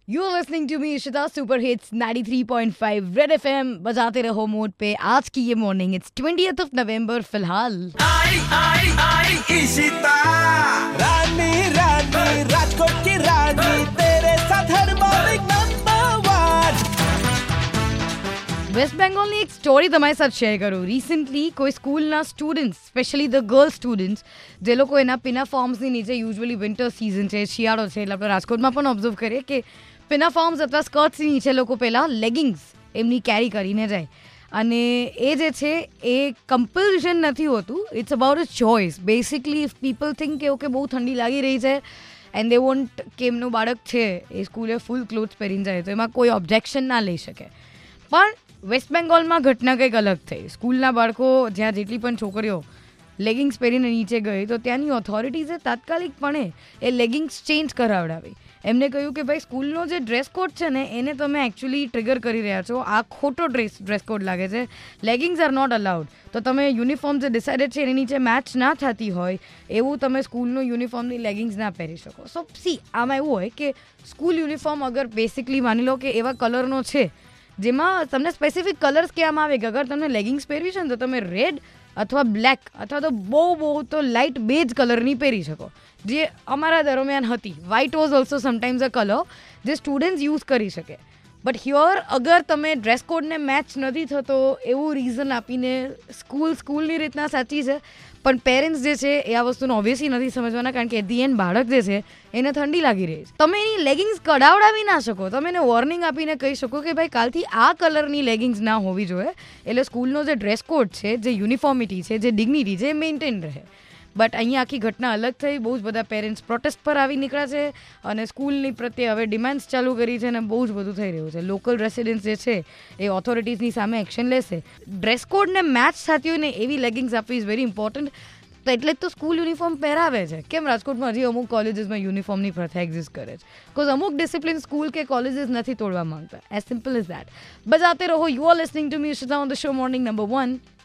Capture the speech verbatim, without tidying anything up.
You're listening to me, Ishita, Super Hits ninety-three point five Red F M. बजाते रहो mode पे. आज की ये morning it's twentieth of November फिलहाल. आई आई आई इशिता रानी रानी राजकोट की रानी तेरे साथ हर मॉर्निंग नंबर वन. વેસ્ટ બેંગોલની એક સ્ટોરી તમારી સાથે શેર કરું. રિસન્ટલી કોઈ સ્કૂલના students, specially the girl students, જે લોકો એના પિના ફોર્મ્સની નીચે યુઝ્યુઅલી વિન્ટર સિઝન છે, શિયાળો છે, એટલે આપણે રાજકોટમાં પણ ઓબ્ઝર્વ કરીએ કે પિના ફોર્મ્સ અથવા સ્કર્ટ્સની નીચે લોકો પહેલાં લેગિંગ્સ એમની કેરી કરીને જાય. અને એ જે છે એ કમ્પલ્શન નથી હોતું, it's about a choice. Basically if people think કે ઓકે બહુ ઠંડી લાગી રહી છે એન્ડ દે વોન્ટ કે એમનું બાળક છે એ સ્કૂલે ફૂલ ક્લોથ્સ પહેરીને જાય તો એમાં કોઈ ઓબ્જેક્શન ના લઈ શકે. પણ વેસ્ટ બેંગોલમાં ઘટના કંઈક અલગ થઈ. સ્કૂલના બાળકો જ્યાં જેટલી પણ છોકરીઓ લેગિંગ્સ પહેરીને નીચે ગઈ તો ત્યાંની ઓથોરિટીઝે તાત્કાલિકપણે એ લેગિંગ્સ ચેન્જ કરાવડાવી. એમને કહ્યું કે ભાઈ સ્કૂલનો જે ડ્રેસ કોડ છે ને એને તમે એકચ્યુઅલી ટ્રિગર કરી રહ્યા છો. આ ખોટો ડ્રેસ ડ્રેસ કોડ લાગે છે. Leggings are not allowed. તો તમે યુનિફોર્મ જે ડિસાઇડેડ છે એની નીચે મેચ ના થતી હોય એવું તમે સ્કૂલનું યુનિફોર્મની લેગિંગ્સ ના પહેરી શકો. સો સી આમાં એવું હોય કે સ્કૂલ યુનિફોર્મ અગર બેસિકલી માની લો કે એવા કલરનો છે જેમાં તમને સ્પેસિફિક કલર્સ કહેવામાં આવે કે અગર તમને લેગિંગ્સ પહેરવી છે ને તો તમે રેડ અથવા બ્લેક અથવા તો બહુ બહુ તો લાઇટ બેજ કલરની પહેરી શકો, જે અમારા દરમિયાન હતી. White was also sometimes a colour જે સ્ટુડન્ટ્સ યુઝ કરી શકે. બટ હ્યોર અગર તમે ડ્રેસ કોડને મેચ નથી થતો એવું રીઝન આપીને સ્કૂલ સ્કૂલની રીતના સાચી છે, પણ પેરેન્ટ્સ જે છે એ આ વસ્તુને ઓબ્વિયસલી નથી સમજવાના, કારણ કે એટ ધી એન્ડ બાળક જે છે એને ઠંડી લાગી રહી છે. તમે એની લેગિંગ્સ કઢાવડાવી ના શકો. તમે એને વોર્નિંગ આપીને કહી શકો કે ભાઈ કાલથી આ કલરની લેગિંગ્સ ના હોવી જોઈએ, એટલે સ્કૂલનો જે ડ્રેસ કોડ છે, જે યુનિફોર્મિટી છે, જે ડિગ્નિટી છે એ મેન્ટેન રહે. બટ અહીંયા આખી ઘટના અલગ થઈ. બહુ જ બધા પેરેન્ટ્સ પ્રોટેસ્ટ પર આવી નીકળ્યા છે અને સ્કૂલની પ્રત્યે હવે ડિમાન્ડ્સ ચાલુ કરી છે અને બહુ જ બધું થઈ રહ્યું છે. લોકલ રેસિડેન્ટ્સ જે છે એ ઓથોરિટીઝની સામે એક્શન લેશે. ડ્રેસ કોડને મેચ થતી હોય ને એવી લેગિંગ્સ આપવી ઇઝ વેરી ઇમ્પોર્ટન્ટ. તો એટલે જ તો સ્કૂલ યુનિફોર્મ પહેરાવે છે. કેમ રાજકોટમાં હજી અમુક કોલેજીસમાં યુનિફોર્મની પ્રથા એક્ઝિસ્ટ કરે છે? બિકોઝ અમુક ડિસિપ્લિન સ્કૂલ કે કોલેજીસ નથી તોડવા માંગતા. As simple as that. બજાતે રહો. You are listening to me, Ishita, on the show morning number one.